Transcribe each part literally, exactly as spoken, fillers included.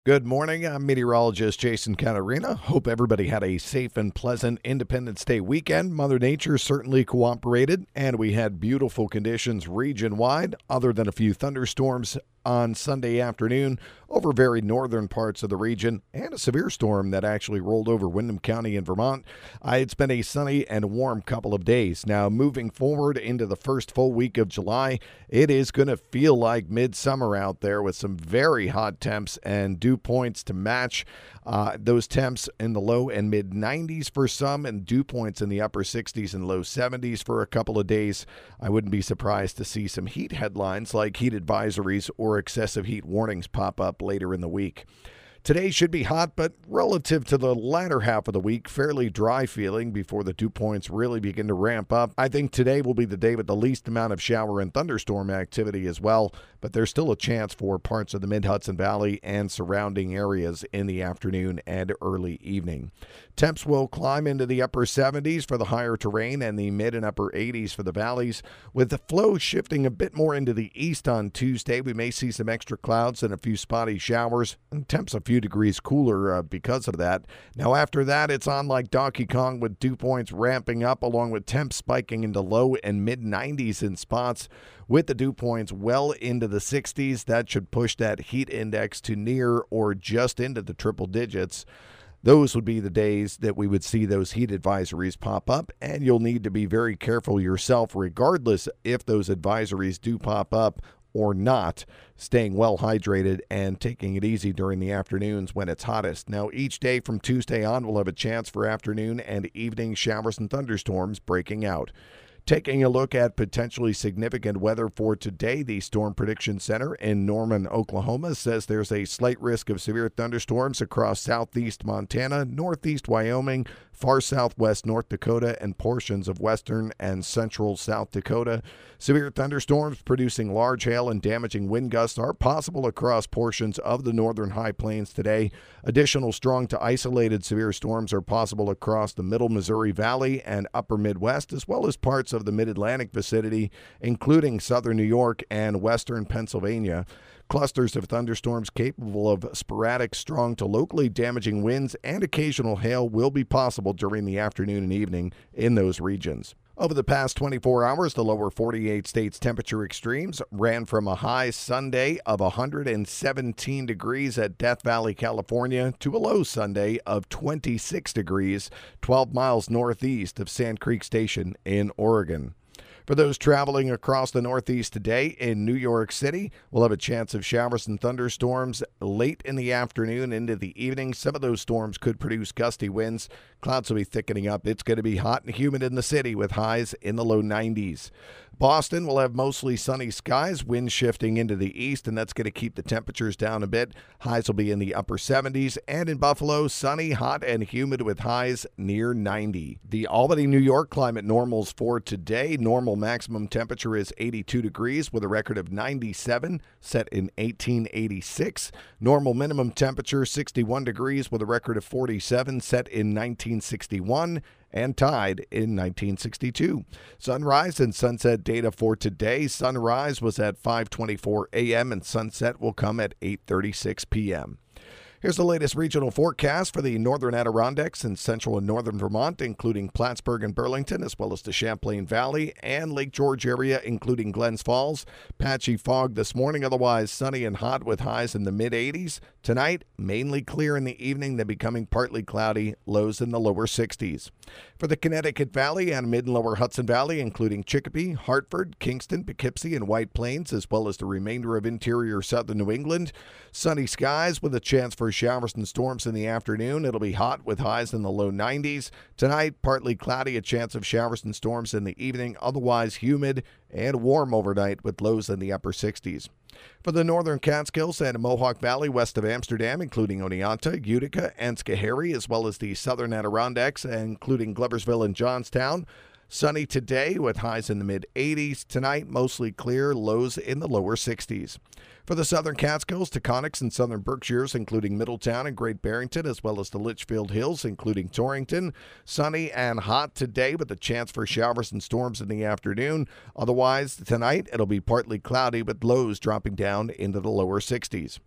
Good morning. I'm meteorologist Jason Catarina. Hope everybody had a safe and pleasant Independence Day weekend. Mother Nature certainly cooperated, and we had beautiful conditions region-wide, other than a few thunderstorms on Sunday afternoon over very northern parts of the region, and a severe storm that actually rolled over Windham County in Vermont. Uh, it's been a sunny and warm couple of days. Now, moving forward into the first full week of July, it is going to feel like midsummer out there with some very hot temps and dew points to match uh, those temps in the low and mid nineties for some, and dew points in the upper sixties and low seventies for a couple of days. I wouldn't be surprised to see some heat headlines like heat advisories or excessive heat warnings pop up later in the week. Today should be hot, but relative to the latter half of the week, fairly dry feeling before the dew points really begin to ramp up. I think today will be the day with the least amount of shower and thunderstorm activity as well, but there's still a chance for parts of the Mid-Hudson Valley and surrounding areas in the afternoon and early evening. Temps will climb into the upper seventies for the higher terrain and the mid and upper eighties for the valleys. With the flow shifting a bit more into the east on Tuesday, we may see some extra clouds and a few spotty showers, and temps a few degrees cooler uh, because of that. Now after that, it's on like Donkey Kong with dew points ramping up along with temps spiking into low and mid nineties in spots. With the dew points well into the sixties, that should push that heat index to near or just into the triple digits. Those would be the days that we would see those heat advisories pop up, and you'll need to be very careful yourself regardless if those advisories do pop up or not, staying well hydrated and taking it easy during the afternoons when it's hottest. Now, each day from Tuesday on, we'll have a chance for afternoon and evening showers and thunderstorms breaking out. Taking a look at potentially significant weather for today, the Storm Prediction Center in Norman, Oklahoma, says there's a slight risk of severe thunderstorms across southeast Montana, northeast Wyoming, far southwest North Dakota, and portions of western and central South Dakota. Severe thunderstorms producing large hail and damaging wind gusts are possible across portions of the northern high plains today. Additional strong to isolated severe storms are possible across the middle Missouri Valley and upper Midwest, as well as parts of the mid-Atlantic vicinity, including southern New York and western Pennsylvania. Clusters of thunderstorms capable of sporadic, strong to locally damaging winds and occasional hail will be possible during the afternoon and evening in those regions. Over the past twenty-four hours, the lower forty-eight states temperature extremes ran from a high Sunday of one hundred seventeen degrees at Death Valley, California, to a low Sunday of twenty-six degrees, twelve miles northeast of Sand Creek Station in Oregon. For those traveling across the Northeast today in New York City, we'll have a chance of showers and thunderstorms late in the afternoon into the evening. Some of those storms could produce gusty winds. Clouds will be thickening up. It's going to be hot and humid in the city with highs in the low nineties. Boston will have mostly sunny skies, wind shifting into the east, and that's going to keep the temperatures down a bit. Highs will be in the upper seventies. And in Buffalo, sunny, hot, and humid with highs near ninety. The Albany, New York climate normals for today. Normal maximum temperature is eighty-two degrees with a record of ninety-seven set in eighteen eighty-six. Normal minimum temperature sixty-one degrees with a record of forty-seven set in nineteen sixty-one. And tied in nineteen sixty-two. Sunrise and sunset data for today. Sunrise was at five twenty-four a.m. and sunset will come at eight thirty-six p.m. Here's the latest regional forecast for the northern Adirondacks and central and northern Vermont, including Plattsburgh and Burlington, as well as the Champlain Valley and Lake George area, including Glens Falls. Patchy fog this morning, otherwise sunny and hot with highs in the mid eighties. Tonight, mainly clear in the evening, then becoming partly cloudy, lows in the lower sixties. For the Connecticut Valley and mid and lower Hudson Valley, including Chicopee, Hartford, Kingston, Poughkeepsie, and White Plains, as well as the remainder of interior southern New England, sunny skies with a chance for showers and storms in the afternoon. It'll be hot with highs in the low nineties. Tonight, partly cloudy, a chance of showers and storms in the evening, otherwise humid and warm overnight with lows in the upper sixties. For the northern Catskills and Mohawk Valley west of Amsterdam, including Oneonta, Utica, and Schoharie, as well as the southern Adirondacks, including Gloversville and Johnstown, sunny today with highs in the mid eighties. Tonight, mostly clear, lows in the lower sixties. For the southern Catskills, Taconics and southern Berkshires, including Middletown and Great Barrington, as well as the Litchfield Hills, including Torrington, sunny and hot today with a chance for showers and storms in the afternoon. Otherwise, tonight, it'll be partly cloudy with lows dropping down into the lower sixties.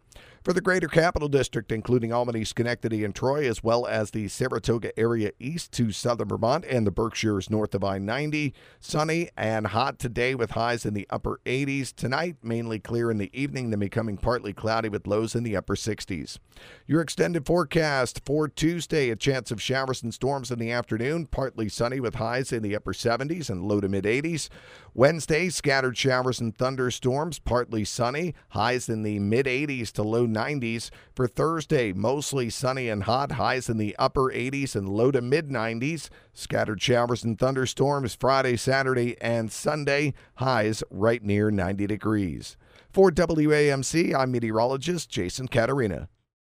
For the Greater Capital District, including Albany, Schenectady, and Troy, as well as the Saratoga area east to southern Vermont and the Berkshires north of I ninety, sunny and hot today with highs in the upper eighties. Tonight, mainly clear in the evening, then becoming partly cloudy with lows in the upper sixties. Your extended forecast for Tuesday, a chance of showers and storms in the afternoon, partly sunny with highs in the upper seventies and low to mid eighties. Wednesday, scattered showers and thunderstorms, partly sunny, highs in the mid eighties to low nineties. For Thursday, mostly sunny and hot, highs in the upper eighties and low to mid nineties. Scattered showers and thunderstorms Friday, Saturday, and Sunday, highs right near ninety degrees. For W A M C, I'm meteorologist Jason Catarina.